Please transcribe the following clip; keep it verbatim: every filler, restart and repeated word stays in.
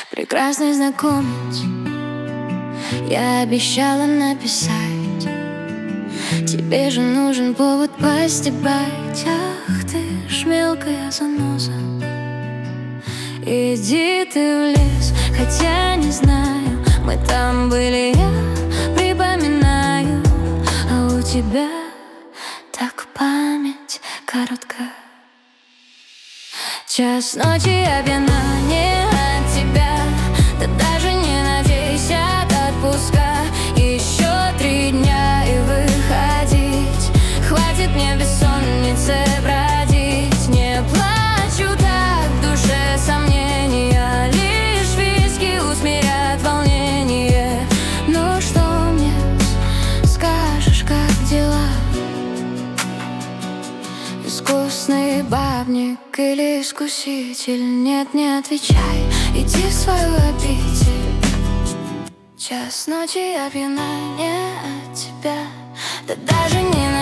Прекрасный знакомец, я обещала написать. Тебе же нужен повод постебать. Ах ты ж мелкая заноза, иди ты в лес, хотя не знаю, мы там были, я припоминаю. А у тебя так память короткая. Час ночи я пьяна не от тебя, да даже не надейся от отпуска. Еще три дня и выходить, хватит мне бессонницы бродить. Не плачу так в душе сомнения, лишь виски усмирят волнение. Ну что мне скажешь, как дела? Искусный бабник или искуситель? Нет, не отвечай, иди в свою обитель. Час ночи я пьяна не от тебя, да даже не